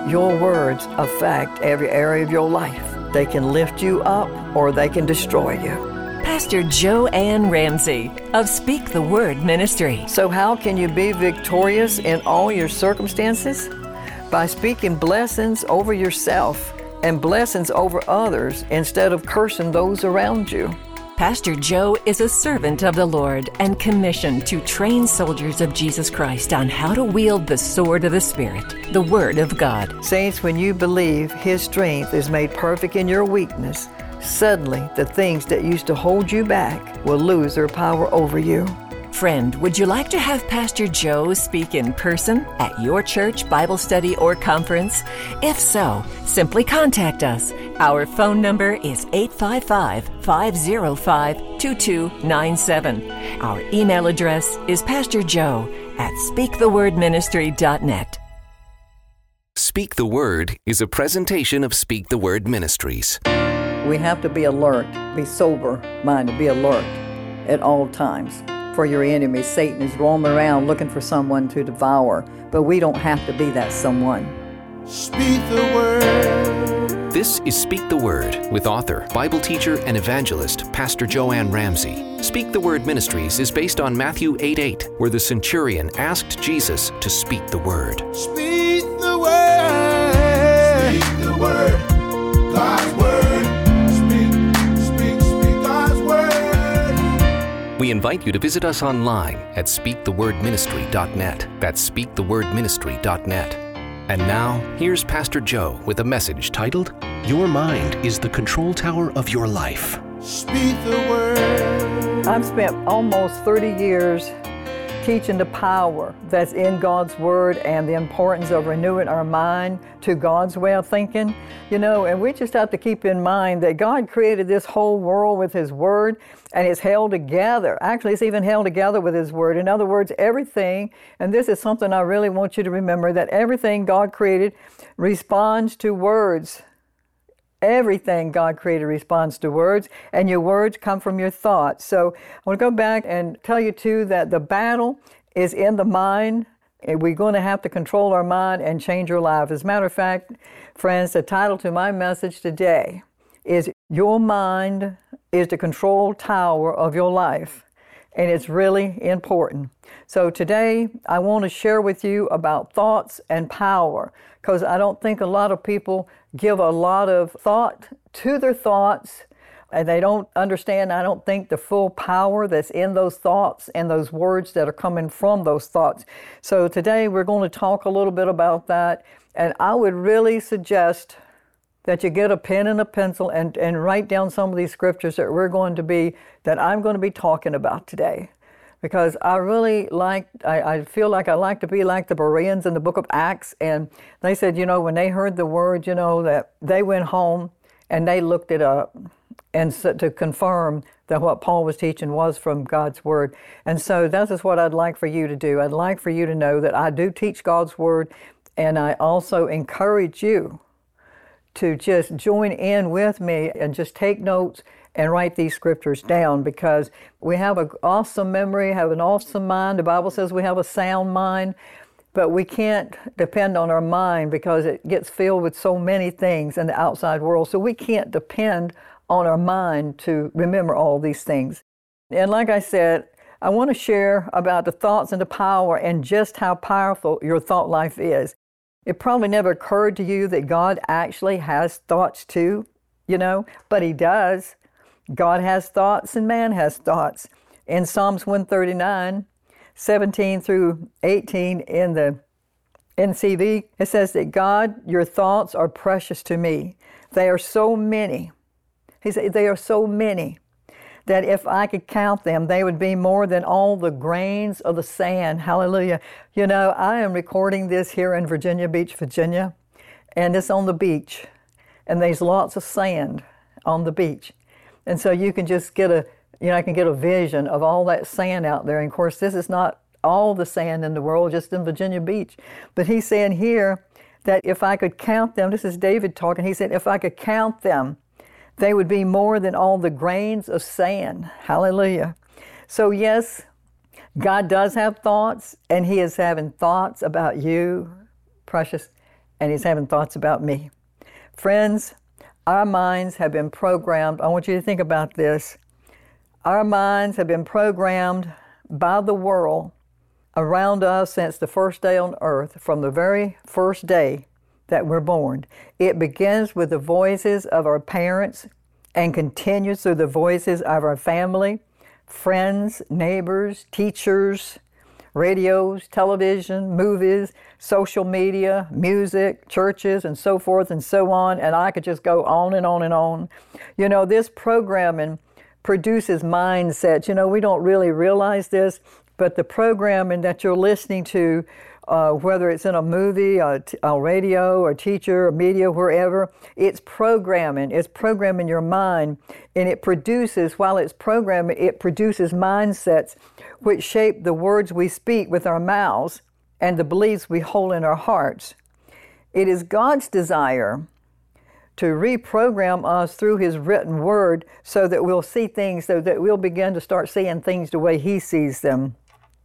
Your words affect every area of your life. They can lift you up or they can destroy you. Pastor Joanne Ramsey of Speak the Word Ministry. So how can you be victorious in all your circumstances? By speaking blessings over yourself and blessings over others instead of cursing those around you. Pastor Joe is a servant of the Lord and commissioned to train soldiers of Jesus Christ on how to wield the sword of the Spirit, the Word of God. Saints, when you believe His strength is made perfect in your weakness, suddenly the things that used to hold you back will lose their power over you. Friend, would you like to have Pastor Joe speak in person at your church, Bible study, or conference? If so, simply contact us. Our phone number is 855-505-2297. Our email address is pastorjoe@speakthewordministry.net. Speak the Word is a presentation of Speak the Word Ministries. We have to be alert, be sober-minded, be alert at all times. For your enemy, Satan is roaming around looking for someone to devour, but we don't have to be that someone. Speak the Word. This is Speak the Word with author, Bible teacher, and evangelist, Pastor Joanne Ramsey. Speak the Word Ministries is based on Matthew 8:8, where the centurion asked Jesus to speak the Word. Speak the Word. Speak the Word. God's Word. Speak God's Word. We invite you to visit us online at speakthewordministry.net. That's speakthewordministry.net. And now, here's Pastor Joe with a message titled, Your Mind is the Control Tower of Your Life. Speak the Word. I've spent almost 30 years teaching the power that's in God's Word and the importance of renewing our mind to God's way of thinking. You know, and we just have to keep in mind that God created this whole world with His Word, and it's held together. Actually, it's even held together with His Word. In other words, everything, and this is something I really want you to remember, that everything God created responds to words. Everything God created responds to words, and your words come from your thoughts. So I want to go back and tell you, too, that the battle is in the mind, and we're going to have to control our mind and change our life. As a matter of fact, friends, the title to my message today is Your Mind is the Control Tower of Your Life, and it's really important. So today, I want to share with you about thoughts and power, because I don't think a lot of people give a lot of thought to their thoughts, and they don't understand, I don't think, the full power that's in those thoughts and those words that are coming from those thoughts. So today, we're going to talk a little bit about that, and I would really suggest that you get a pen and a pencil and write down some of these scriptures that I'm going to be talking about today. Because I really I feel like I like to be like the Bereans in the book of Acts. And they said, you know, when they heard the word, you know, that they went home and they looked it up and so, to confirm that what Paul was teaching was from God's word. And so this is what I'd like for you to do. I'd like for you to know that I do teach God's word, and I also encourage you to just join in with me and just take notes and write these scriptures down, because we have an awesome memory, have an awesome mind. The Bible says we have a sound mind, but we can't depend on our mind because it gets filled with so many things in the outside world. So we can't depend on our mind to remember all these things. And like I said, I want to share about the thoughts and the power and just how powerful your thought life is. It probably never occurred to you that God actually has thoughts too, you know, but He does. God has thoughts and man has thoughts. In Psalms 139, 17 through 18 in the NCV, it says that God, your thoughts are precious to me. They are so many. He said, they are so many that if I could count them, they would be more than all the grains of the sand. Hallelujah. You know, I am recording this here in Virginia Beach, Virginia, and it's on the beach, and there's lots of sand on the beach. And so you can just I can get a vision of all that sand out there. And of course, this is not all the sand in the world, just in Virginia Beach. But he's saying here that if I could count them, this is David talking, he said, if I could count them, they would be more than all the grains of sand. Hallelujah. So yes, God does have thoughts, and He is having thoughts about you, precious, and he's having thoughts about me. Friends, our minds have been programmed. I want you to think about this. Our minds have been programmed by the world around us since the first day on earth, from the very first day that we're born. It begins with the voices of our parents and continues through the voices of our family, friends, neighbors, teachers, radios, television, movies, social media, music, churches, and so forth and so on. And I could just go on and on and on. You know, this programming produces mindsets. You know, we don't really realize this, but the programming that you're listening to, whether it's in a movie, a radio, a teacher, a media, wherever, it's programming. It's programming your mind, and it produces, while it's programming, it produces mindsets which shape the words we speak with our mouths and the beliefs we hold in our hearts. It is God's desire to reprogram us through His written word so that we'll see things, so that we'll begin to start seeing things the way He sees them.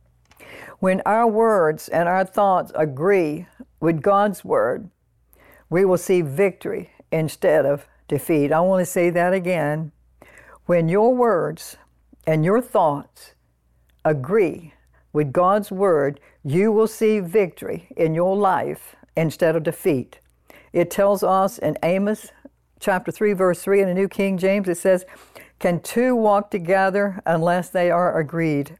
When our words and our thoughts agree with God's word, we will see victory instead of defeat. I want to say that again. When your words and your thoughts agree with God's word, you will see victory in your life instead of defeat. It tells us in Amos chapter 3, verse 3 in the New King James, it says, "Can two walk together unless they are agreed?"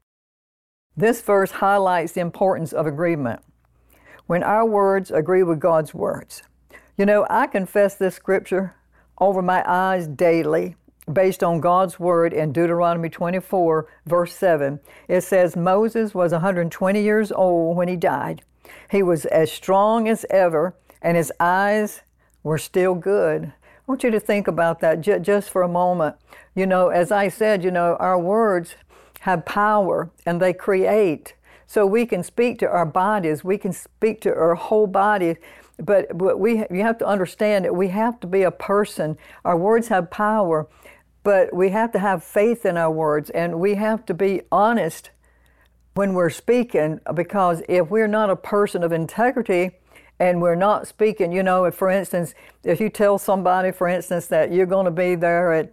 This verse highlights the importance of agreement. When our words agree with God's words. You know, I confess this scripture over my eyes daily based on God's word in Deuteronomy 24, verse 7. It says, Moses was 120 years old when he died. He was as strong as ever, and his eyes were still good. I want you to think about that just for a moment. You know, as I said, you know, our words have power and they create. So we can speak to our bodies, we can speak to our whole body, but you have to understand that we have to be a person. Our words have power, but we have to have faith in our words, and we have to be honest when we're speaking, because if we're not a person of integrity and we're not speaking, you know, if, for instance, if you tell somebody, for instance, that you're going to be there at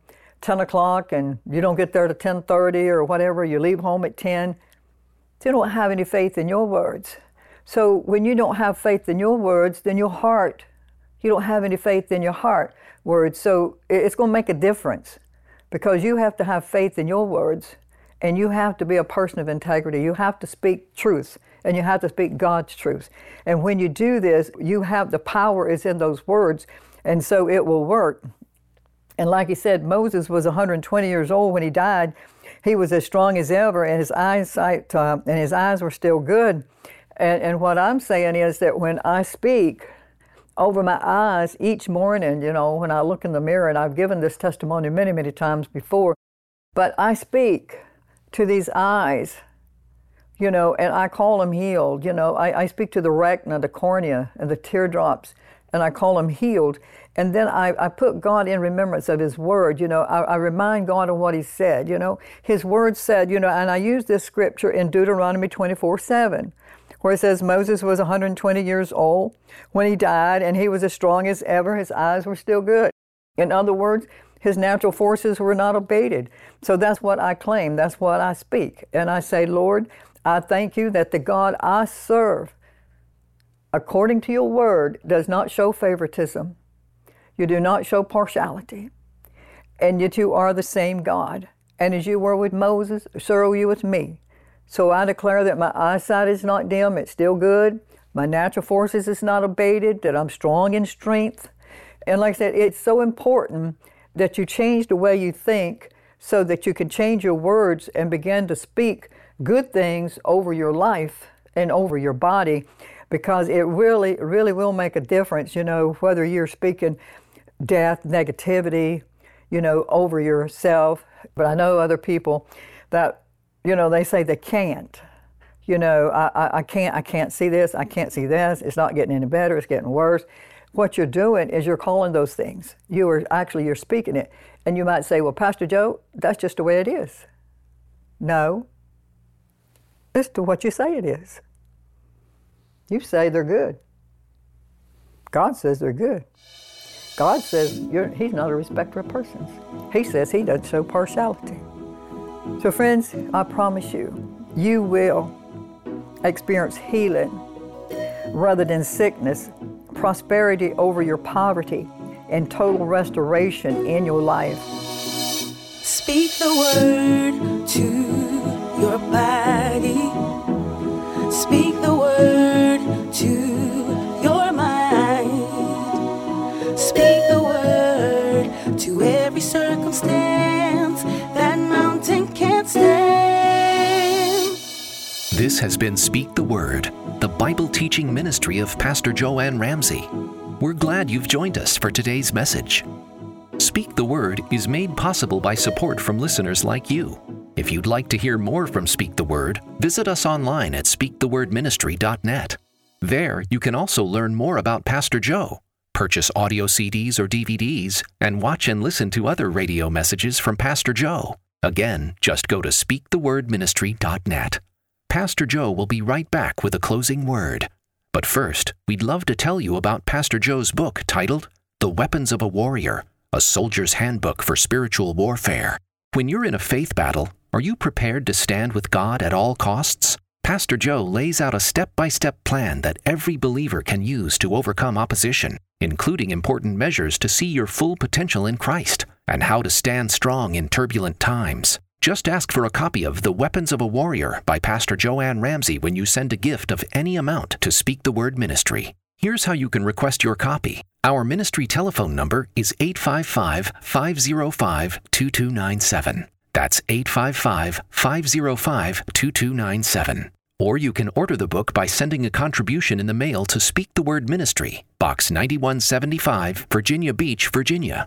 10 o'clock and you don't get there to 10:30 or whatever, you leave home at 10, you don't have any faith in your words. So when you don't have faith in your words, then your heart, you don't have any faith in your heart words. So it's going to make a difference, because you have to have faith in your words, and you have to be a person of integrity. You have to speak truth, and you have to speak God's truth. And when you do this, you have the power is in those words, and so it will work. And like he said, Moses was 120 years old when he died. He was as strong as ever, and his eyesight and his eyes were still good. And what I'm saying is that when I speak over my eyes each morning, you know, when I look in the mirror, and I've given this testimony many, many times before, but I speak to these eyes, you know, and I call them healed. You know, I speak to the retina, the cornea, and the teardrops, and I call them healed. And then I put God in remembrance of His word. You know, I remind God of what He said. You know, His word said, you know, and I use this scripture in Deuteronomy 24:7, where it says Moses was 120 years old when he died, and he was as strong as ever. His eyes were still good. In other words, his natural forces were not abated. So that's what I claim. That's what I speak. And I say, Lord, I thank you that the God I serve, according to your word, does not show favoritism. You do not show partiality. And you two are the same God. And as you were with Moses, so are you with me. So I declare that my eyesight is not dim, it's still good. My natural forces is not abated, that I'm strong in strength. And like I said, it's so important that you change the way you think so that you can change your words and begin to speak good things over your life and over your body, because it really, really will make a difference, you know, whether you're speaking death, negativity, you know, over yourself. But I know other people that, you know, they say they can't. You know, I can't see this, I can't see this, it's not getting any better, it's getting worse. What you're doing is you're calling those things. You're speaking it. And you might say, well, Pastor Joe, that's just the way it is. No, it's to what you say it is. You say they're good. God says they're good. God says He's not a respecter of persons. He says He doesn't show partiality. So friends, I promise you, you will experience healing rather than sickness, prosperity over your poverty, and total restoration in your life. Speak the word to your body. Speak the word to your mind. Speak the word to every circumstance that mountain can't stand. This has been Speak the Word, the Bible teaching ministry of Pastor Joanne Ramsey. We're glad you've joined us for today's message. Speak the Word is made possible by support from listeners like you. If you'd like to hear more from Speak the Word, visit us online at speakthewordministry.net. There, you can also learn more about Pastor Joe, purchase audio CDs or DVDs, and watch and listen to other radio messages from Pastor Joe. Again, just go to speakthewordministry.net. Pastor Joe will be right back with a closing word. But first, we'd love to tell you about Pastor Joe's book titled The Weapons of a Warrior, a Soldier's Handbook for Spiritual Warfare. When you're in a faith battle, are you prepared to stand with God at all costs? Pastor Joe lays out a step-by-step plan that every believer can use to overcome opposition, including important measures to see your full potential in Christ and how to stand strong in turbulent times. Just ask for a copy of The Weapons of a Warrior by Pastor Joanne Ramsey when you send a gift of any amount to Speak the Word Ministry. Here's how you can request your copy. Our ministry telephone number is 855-505-2297. That's 855-505-2297. Or you can order the book by sending a contribution in the mail to Speak the Word Ministry, Box 9175, Virginia Beach, Virginia,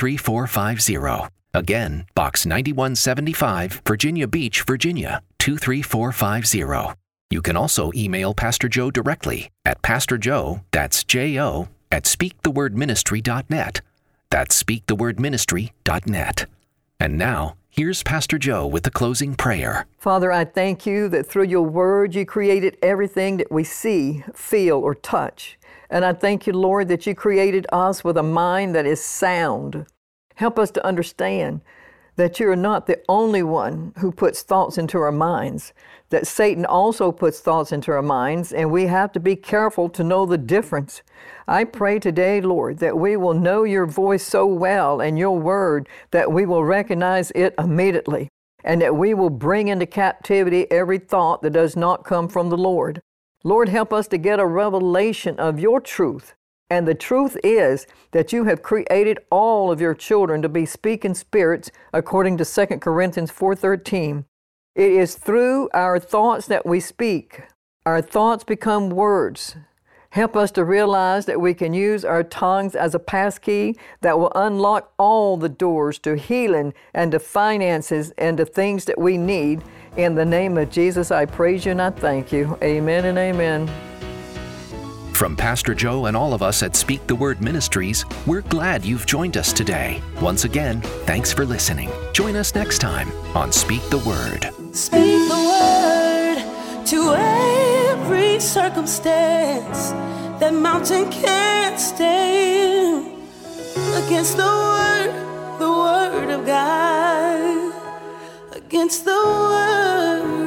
23450. Again, Box 9175, Virginia Beach, Virginia, 23450. You can also email Pastor Joe directly at pastorjoe, that's J-O, at speakthewordministry.net. That's speakthewordministry.net. And now, here's Pastor Joe with the closing prayer. Father, I thank you that through your word you created everything that we see, feel, or touch. And I thank you, Lord, that you created us with a mind that is sound. Help us to understand that you're not the only one who puts thoughts into our minds, that Satan also puts thoughts into our minds, and we have to be careful to know the difference. I pray today, Lord, that we will know your voice so well and your word that we will recognize it immediately, and that we will bring into captivity every thought that does not come from the Lord. Lord, help us to get a revelation of your truth. And the truth is that you have created all of your children to be speaking spirits according to 2 Corinthians 4:13. It is through our thoughts that we speak. Our thoughts become words. Help us to realize that we can use our tongues as a passkey that will unlock all the doors to healing and to finances and to things that we need. In the name of Jesus, I praise you and I thank you. Amen and amen. From Pastor Joe and all of us at Speak the Word Ministries, we're glad you've joined us today. Once again, thanks for listening. Join us next time on Speak the Word. Speak the word to every circumstance that mountain can't stand against the word of God, against the word